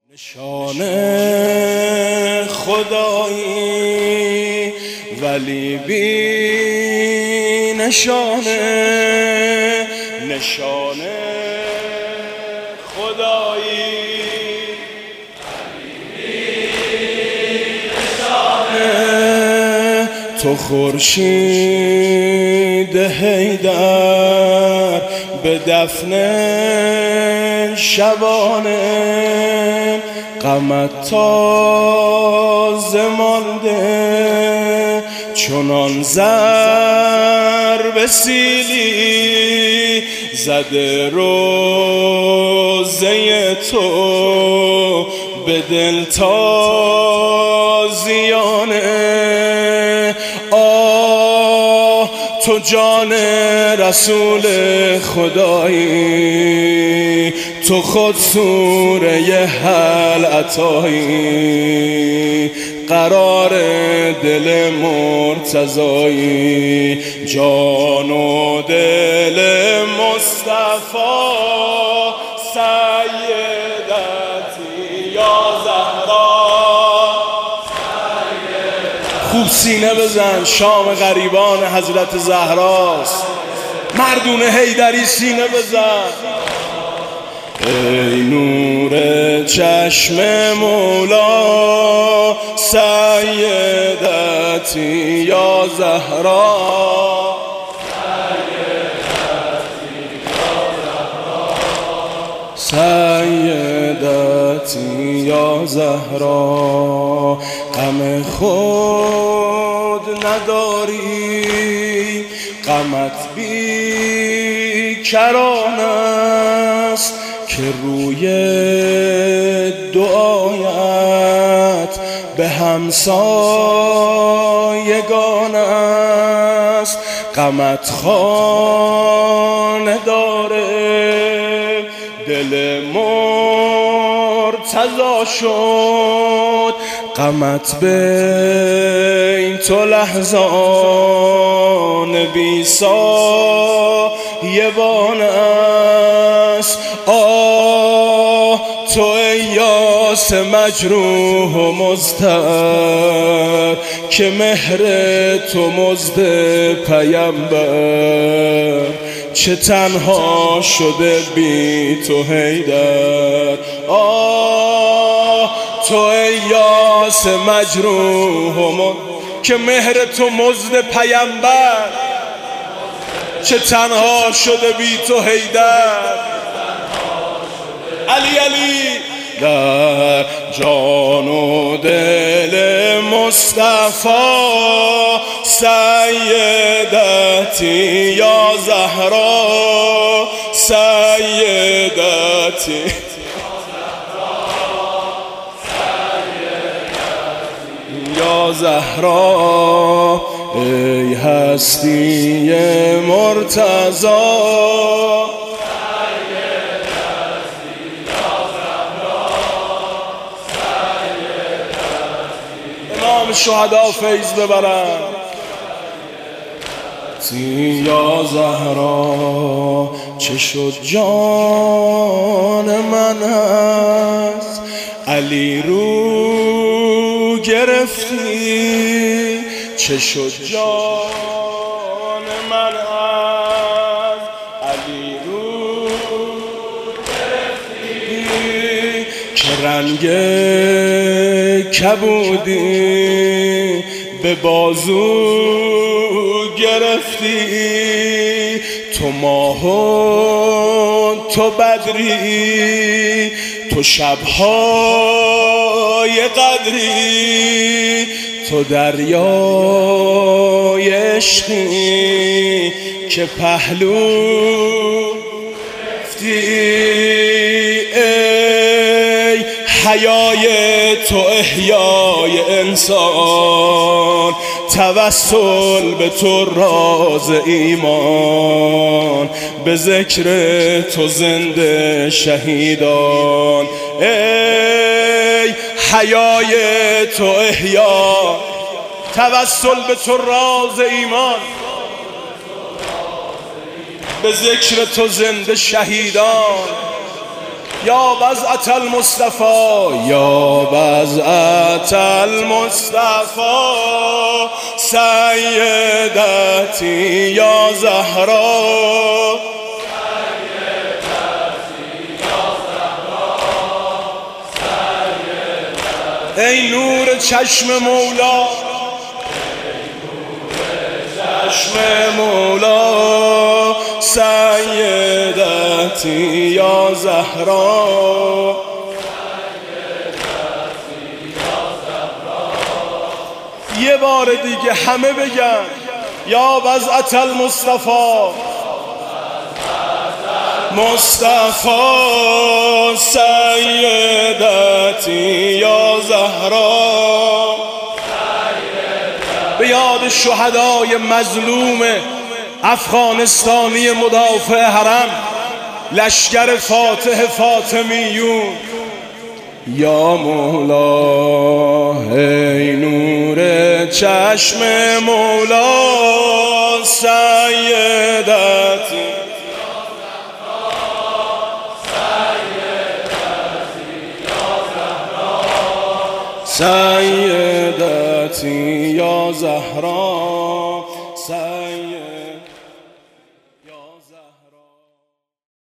نشانه خدایی ولی بی نشانه، نشانه خدایی ولی بی نشانه. تو خورشید حیدر به دفن شبانه، غمت تازه مانده چنان ضرب سیلی زده روزه تو به دل تازیانه. آه تو جان رسول خدایی، تو خود سوره هل عطایی، قرار دل مرتضایی، جان و دل مصطفی سیدتی یا زهرا. خوب سینه بزن، شام غریبان حضرت زهراست. مردون حیدری سینه بزن. ای نور چشم مولا سیدتی یا زهرا، سیدتی یا زهرا. غم خود نداری، غمت بی کران است که روی دعایت به همسایگان است. غمت خانه داره، دل مرتضی شد، غمت بین تو لحظان بی سایبان است. آه تو ای یاس مجروح و مضطر که مهر تو مزد پیمبر، چه تنها شده بی تو حیدر. آه تو ای یاس مجروح و که مهر تو مزد پیمبر، چه تنها شده بی تو حیدر. علی علی در جان و دل مصطفی سیدتی یا زهرا، سیدتی یا زهرا. ای هستی مرتضی امام شهدا فیض ببرن. یا زهرا چه شد جان من هست، علی رو گرفتی. چه شد جان من هست، علی رو گرفتی. که رنگ کبودی به بازو گرفتی. تو ماه و تو بدری، تو شبهای قدری، تو دریای عشقی که پهلو گرفتی. ای حیای تو احیای انسان، توسل به تو راز ایمان، به ذکر تو زنده شهیدان. ای حیای تو احیا، توسل به تو راز ایمان، به ذکر تو زنده شهیدان. یا بضعة المصطفى یا بضعة المصطفى سیدتی یا زهرا ای نور چشم مولا چشم مولا سیدتی یا زهرا یه بار دیگه همه بگن یا بضعة المصطفى مصطفى سیدتی یا زهرا به یاد شهدای مظلوم افغانستانی مدافع حرم لشکر فاتح فاطمیون یا مولا ای نور چشم مولا سیدتی سیدتی یا زهرا سیدتی